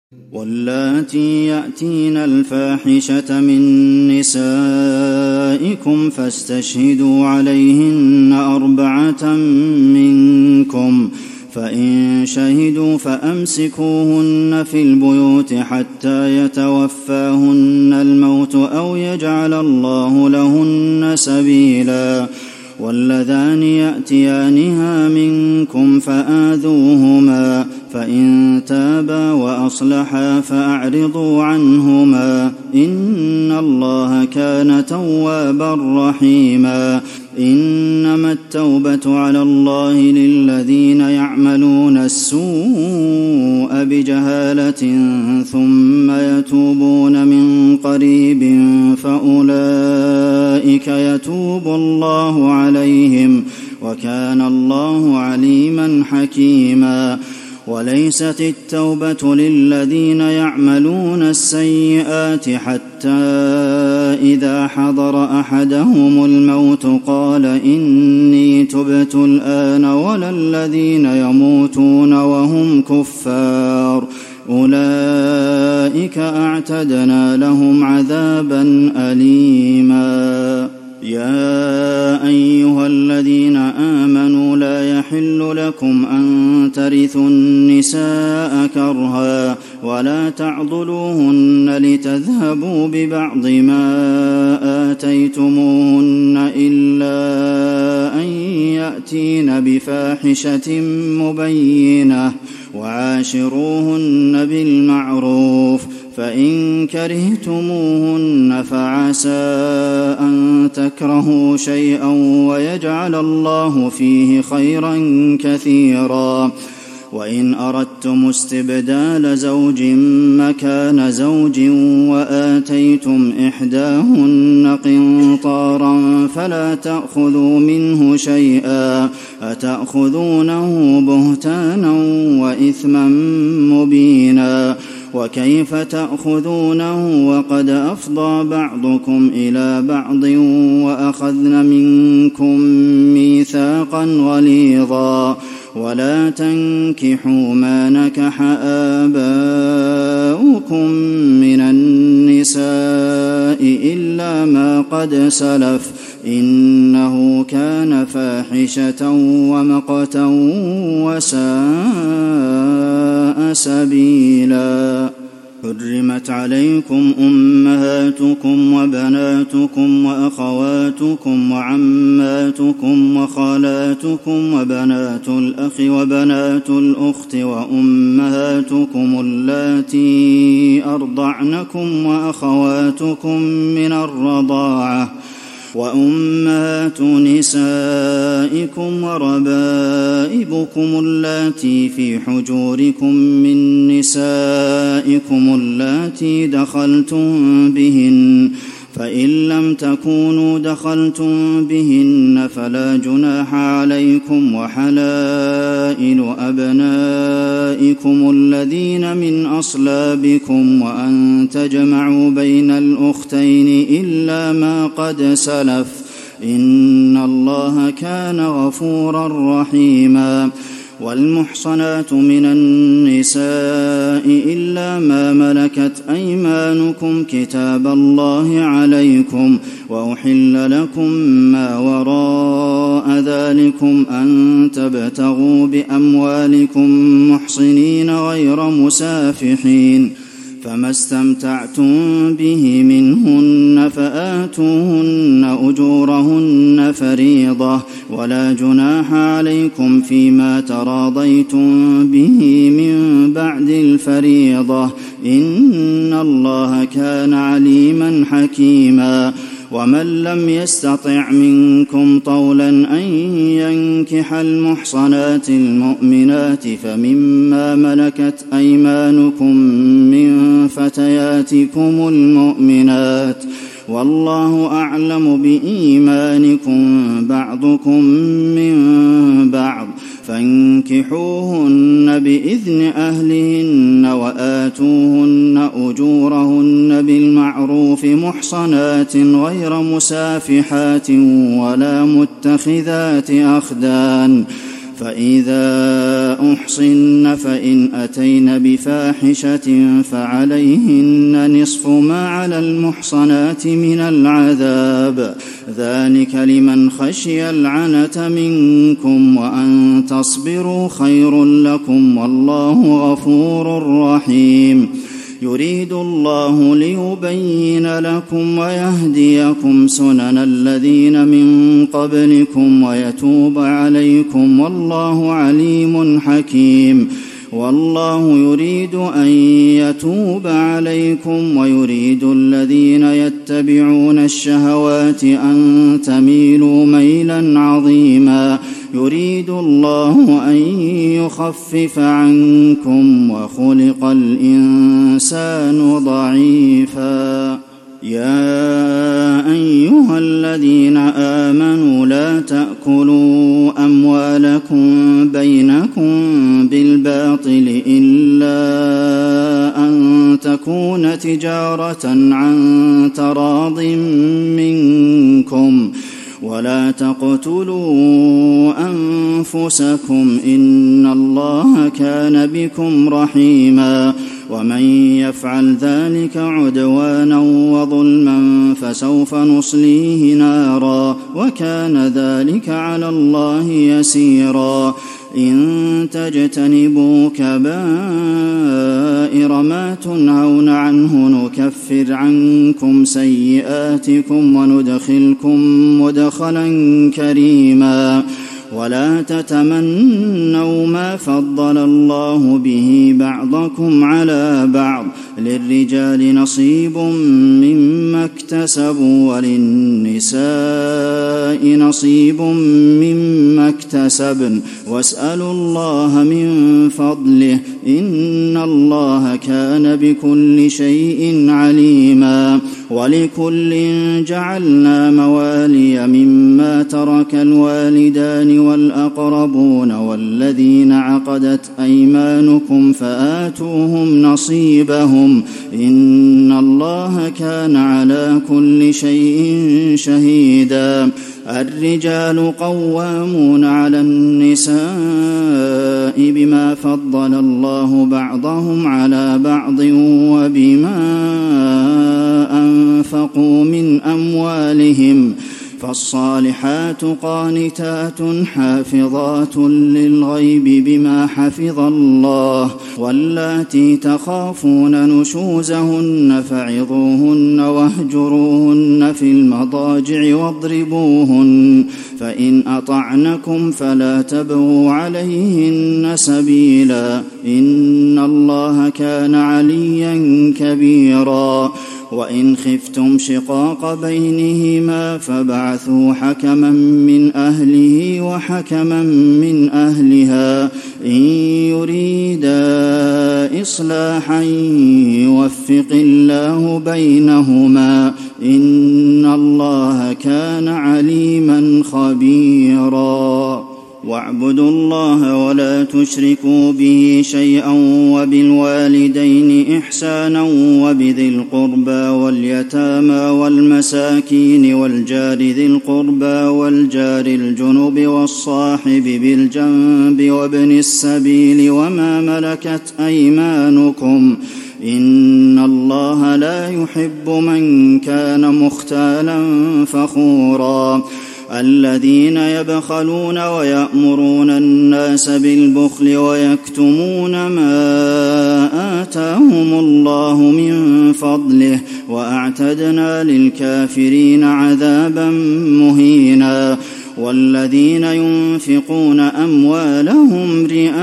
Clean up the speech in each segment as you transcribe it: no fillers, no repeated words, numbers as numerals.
واللاتي يأتين الفاحشة من نسائكم فاستشهدوا عليهن 4 منكم، فإن شهدوا فأمسكوهن في البيوت حتى يتوفاهن الموت أو يجعل الله لهن سبيلا. واللذان يأتيانها منكم فآذوهما، فإن تابا وأصلحا فأعرضوا عنهما، إن الله كان توابا رحيما. إنما التوبة على الله للذين يعملون السوء بجهالة ثم يتوبون من قريب فأولئك يتوب الله عليهم، وكان الله عليما حكيما. وليست التوبة للذين يعملون السيئات حتى إذا حضر أحدهم الموت قال إني تبت الآن، ولا الذين يموتون وهم كفار، أولئك أعتدنا لهم عذابا أليما. يا أيها الذين آمنوا لا يحل لكم أن ترثوا النساء كرها، ولا تعضلوهن لتذهبوا ببعض ما آتيتموهن إلا أن يأتين بفاحشة مبينة، وعاشروهن بالمعروف، فإن كرهتموهن فعسى أن تكرهوا شيئا ويجعل الله فيه خيرا كثيرا. وإن أردتم استبدال زوج مكان زوج وآتيتم إحداهن قنطارا فلا تأخذوا منه شيئا، أتأخذونه بهتانا وإثما مبينا. وكيف تأخذونه وقد أفضى بعضكم إلى بعض وأخذن منكم ميثاقا غليظا. ولا تنكحوا ما نكح آباؤكم من النساء إلا ما قد سلف، إنه كان فاحشة ومقتا وساء سبيلا. حرمت عليكم أمهاتكم وبناتكم وأخواتكم وعماتكم وخالاتكم وبنات الأخ وبنات الأخت وأمهاتكم اللاتي أرضعنكم وأخواتكم من الرضاعة وأمهات نسائكم وربائبكم اللاتي في حجوركم من نسائكم اللاتي دخلتم بهن، فإن لم تكونوا دخلتم بهن فلا جناح عليكم، وحلائل أبنائكم الذين من أصلابكم، وأن تجمعوا بين الأختين إلا ما قد سلف، إن الله كان غفورا رحيما. والمحصنات من النساء إلا ما ملكت أيمانكم كتاب الله عليكم، وأحل لكم ما وراء ذلكم أن تبتغوا بأموالكم محصنين غير مسافحين، فما استمتعتم به منهن فآتوهن أجورهن فريضة، ولا جناح عليكم فيما تراضيتم به من بعد الفريضة، إن الله كان عليما حكيما. ومن لم يستطع منكم طولا أن ينكح المحصنات المؤمنات فمما ملكت أيمانكم من فتياتكم المؤمنات، والله أعلم بإيمانكم بعضكم من بعض، فانكحوهن بإذن أهلهن وآتوهن أجورهن بالمعروف محصنات غير مسافحات ولا متخذات أخدان، فإذا أحصن فإن أتين بفاحشة فعليهن نصف ما على المحصنات من العذاب، ذلك لمن خشي العنة منكم، وأن تصبروا خير لكم، والله غفور رحيم. يريد الله ليبين لكم ويهديكم سنن الذين من قبلكم ويتوب عليكم، والله عليم حكيم. والله يريد أن يتوب عليكم ويريد الذين يتبعون الشهوات أن تميلوا ميلا عظيما. يريد الله أن يخفف عنكم وخلق الإنسان ضعيفا. يا أيها الذين آمنوا لا تأكلوا أموالكم بينكم بالباطل إلا أن تكون تجارة عن تراض منكم، ولا تقتلوا أنفسكم إن الله كان بكم رحيما. ومن يفعل ذلك عدوانا وظلما فسوف نصليه نارا، وكان ذلك على الله يسيرا. إن تجتنبوا كبائر ما تنهون عنه نكفر عنكم سيئاتكم وندخلكم مدخلا كريما. ولا تتمنوا ما فضل الله به بعضكم على بعض، للرجال نصيب مما اكتسبوا وللنساء نصيب مما اكتسبن، واسألوا الله من فضله إن الله كان بكل شيء عليما. ولكل جعلنا موالي مما ترك الوالدان والأقربون والذين عقدت أيمانكم فآتوهم نصيبهم إن الله كان على كل شيء شهيدا. الرجال قوامون على النساء بما فضل الله بعضهم على بعض وبما أنفقوا من أموالهم، فالصالحات قانتات حافظات للغيب بما حفظ الله. واللاتي تخافون نشوزهن فعظوهن واهجروهن في المضاجع واضربوهن، فإن أطعنكم فلا تبغوا عليهن سبيلا إن الله كان عليا كبيرا. وإن خفتم شقاق بينهما فابعثوا حكما من أهله وحكما من أهلها إن يريدا إصلاحا يوفق الله بينهما إن الله كان عليما خبيرا. واعبدوا الله ولا تشركوا به شيئا وبالوالدين إحسانا وبذي القربى واليتامى والمساكين والجار ذي القربى والجار الجنب والصاحب بالجنب وابن السبيل وما ملكت أيمانكم إن الله لا يحب من كان مختالا فخورا. الذين يبخلون ويأمرون الناس بالبخل ويكتمون ما آتاهم الله من فضله وأعتدنا للكافرين عذابا مهينا. والذين ينفقون أموالهم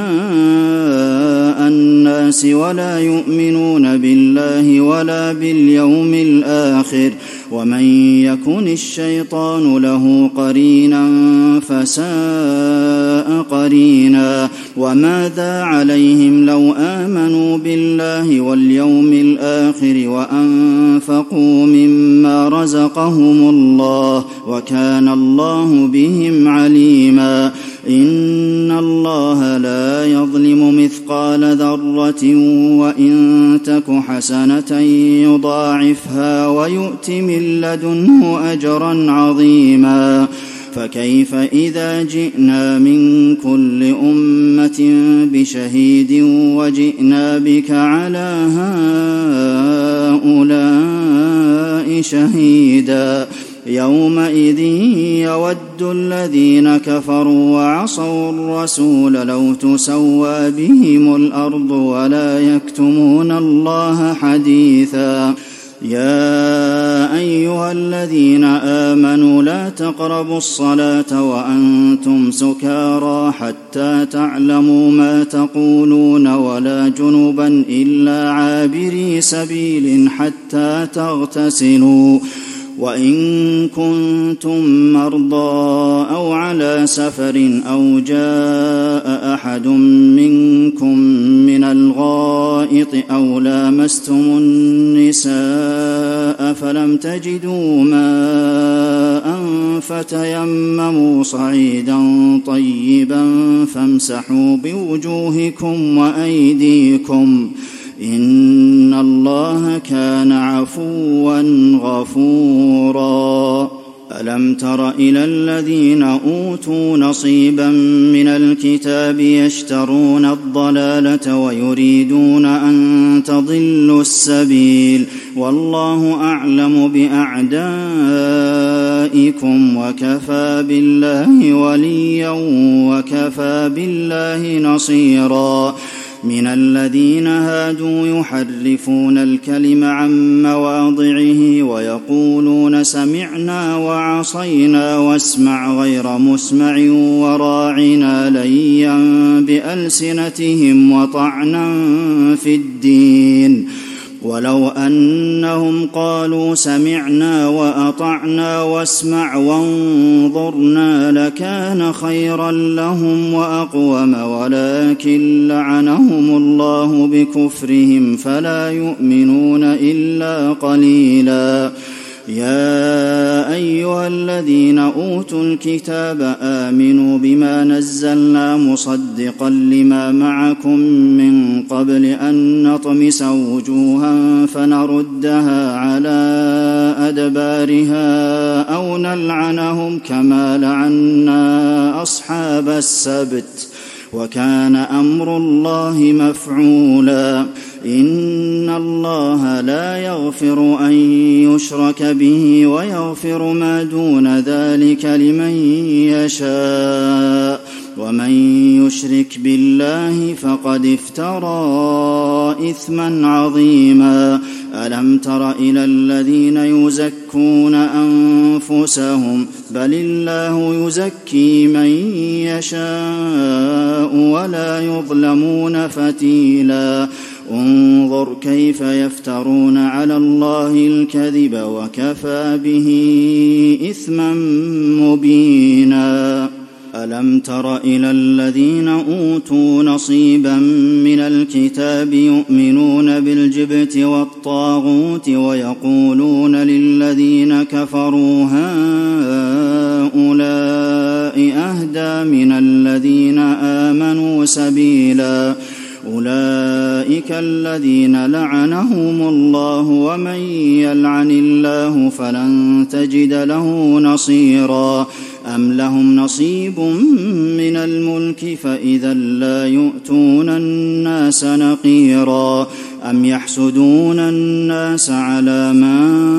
رئاء الناس ولا يؤمنون بالله ولا باليوم الآخر ومن يكن الشيطان له قرينا فساء قرينا. وماذا عليهم لو آمنوا بالله واليوم الآخر وأنفقوا مما رزقهم الله وكان الله بهم عليما. إن الله لا يظلم مثقال ذرة وإن تك حسنة يضاعفها ويؤت من لدنه أجرا عظيما. فكيف إذا جئنا من كل أمة بشهيد وجئنا بك على هؤلاء شهيدا يومئذ يود الذين كفروا وعصوا الرسول لو تسوى بهم الأرض ولا يكتمون الله حديثا يا أيها الذين آمنوا لا تقربوا الصلاة وأنتم سكارى حتى تعلموا ما تقولون ولا جنبا إلا عابري سبيل حتى تغتسلوا وإن كنتم مرضى أو على سفر أو جاء أحد منكم من الغائط أو لامستم النساء فلم تجدوا ماء فتيمموا صعيدا طيبا فامسحوا بوجوهكم وأيديكم إن الله كان عفوا غفورا ألم تر إلى الذين أوتوا نصيبا من الكتاب يشترون الضلالة ويريدون أن تضلوا السبيل والله أعلم بأعدائكم وكفى بالله وليا وكفى بالله نصيرا من الذين هادوا يحرفون الكلم عن مواضعه ويقولون سمعنا وعصينا واسمع غير مسمع وراعنا ليا بألسنتهم وطعنا في الدين ولو أنهم قالوا سمعنا وأطعنا واسمع وانظرنا لكان خيرا لهم وأقوم ولكن لعنهم الله بكفرهم فلا يؤمنون إلا قليلا يا أيها الذين أوتوا الكتاب آمنوا بما نزلنا مصدقا لما معكم من قبل أن نطمس وجوها فنردها على أدبارها أو نلعنهم كما لعنا أصحاب السبت وكان أمر الله مفعولا إن الله لا يغفر أن يشرك به ويغفر ما دون ذلك لمن يشاء ومن يشرك بالله فقد افترى إثما عظيما ألم تر إلى الذين يزكون أنفسهم بل الله يزكي من يشاء ولا يظلمون فتيلا انظر كيف يفترون على الله الكذب وكفى به إثما مبينا ألم تر إلى الذين أوتوا نصيبا من الكتاب يؤمنون بالجبت والطاغوت ويقولون للذين كفروا هؤلاء أهدى من الذين آمنوا سبيلا أولئك الذين لعنهم الله ومن يلعن الله فلن تجد له نصيرا أم لهم نصيب من الملك فإذا لا يؤتون الناس نقيرا أم يحسدون الناس على ما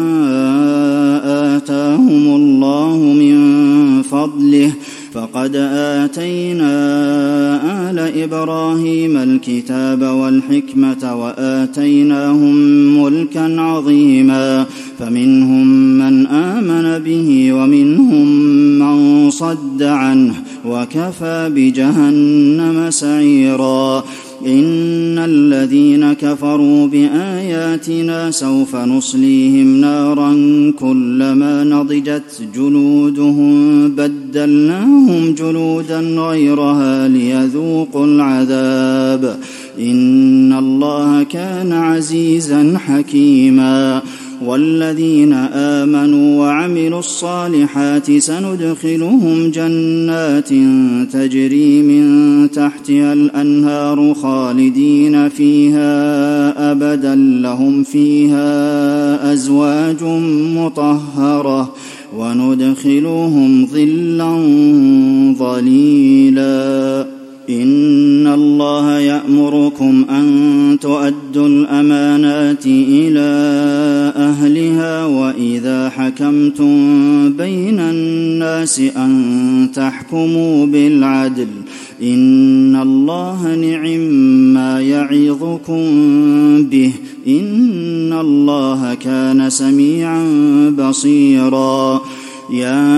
آتاهم الله من فضله فقد آتينا آل إبراهيم الكتاب والحكمة وآتيناهم ملكا عظيما فمنهم من آمن به ومنهم من صد عنه وكفى بجهنم سعيرا إن الذين كفروا بآياتنا سوف نصليهم نارا كلما نضجت جلودهم بدلناهم جلودا غيرها ليذوقوا العذاب إن الله كان عزيزا حكيما والذين آمنوا وعملوا الصالحات سندخلهم جنات تجري من تحتها الأنهار خالدين فيها أبدا لهم فيها أزواج مطهرة وندخلهم ظلا ظليلا إن الله يأمركم أن تؤدوا الأمانات إلى أهلها وإذا حكمتم بين الناس أن تحكموا بالعدل إن الله نعم يعظكم به إن الله كان سميعا بصيرا يا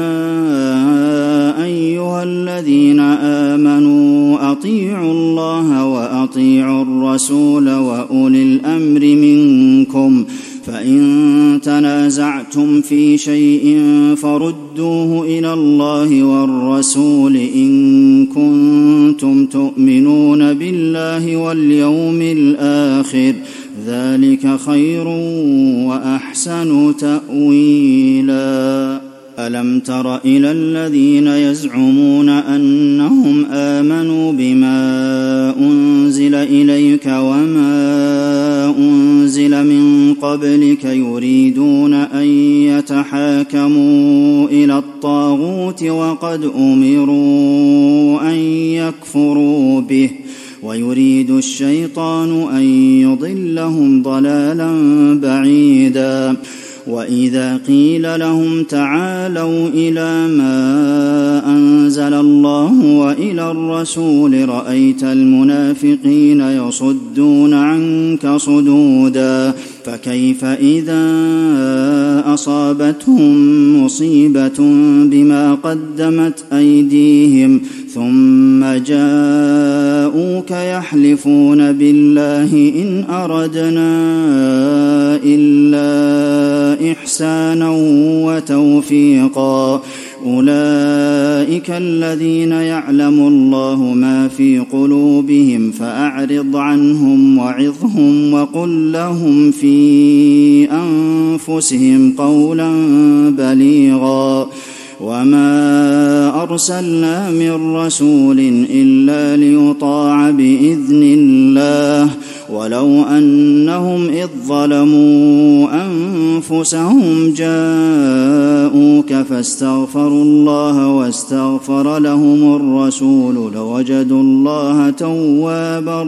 أيها الذين آمنوا أطيعوا الله وأطيعوا الرسول وأولي الأمر منكم فإن تنازعتم في شيء فردوه إلى الله والرسول إن كنتم تؤمنون بالله واليوم الآخر ذلك خير وأحسن تأويلا ألم تر إلى الذين يزعمون أنهم آمنوا بما أنزل إليك وما أنزل من قبلك يريدون أن يتحاكموا إلى الطاغوت وقد أمروا أن يكفروا به ويريد الشيطان أن يضلهم ضلالا بعيدا وإذا قيل لهم تعالوا إلى ما أنزل الله وإلى الرسول رأيت المنافقين يصدون عنك صدودا فكيف إذا أصابتهم مصيبة بما قدمت أيديهم ثم جاءوك يحلفون بالله إن أردنا إلا إحسانا وتوفيقا أولئك الذين يعلم الله ما في قلوبهم فأعرض عنهم وعظهم وقل لهم في أنفسهم قولا بليغا وما أرسلنا من رسول إلا ليطاع بإذن الله ولو أنهم إذ ظلموا أنفسهم جاءوك فاستغفروا الله واستغفر لهم الرسول لوجدوا الله توابا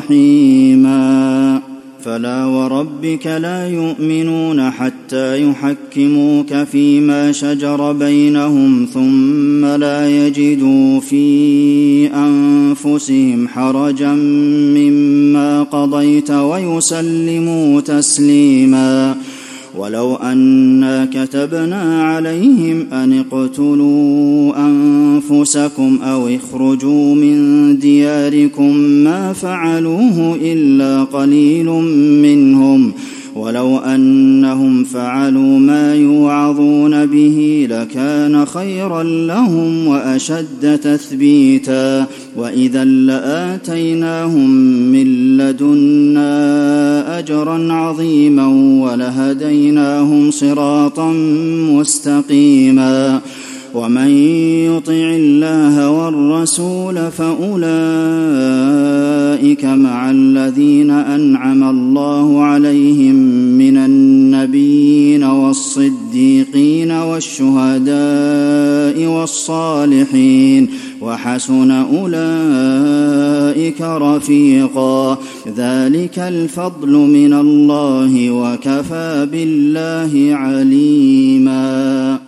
رحيما فلا وربك لا يؤمنون حتى يحكموك فيما شجر بينهم ثم لا يجدوا في أنفسهم حرجا مما قضيت ويسلموا تسليما ولو أنا كتبنا عليهم أن اقتلوا أنفسكم أو اخرجوا من دياركم ما فعلوه إلا قليل منهم ولو أنهم فعلوا ما يوعظون به لكان خيرا لهم وأشد تثبيتا وإذا لآتيناهم من لدنا أجرا عظيما ولهديناهم صراطا مستقيما ومن يطع الله والرسول فأولئك مع الذين أنعم الله عليهم من النبيين والصديقين والشهداء والصالحين وحسن أولئك رفيقا ذلك الفضل من الله وكفى بالله عليما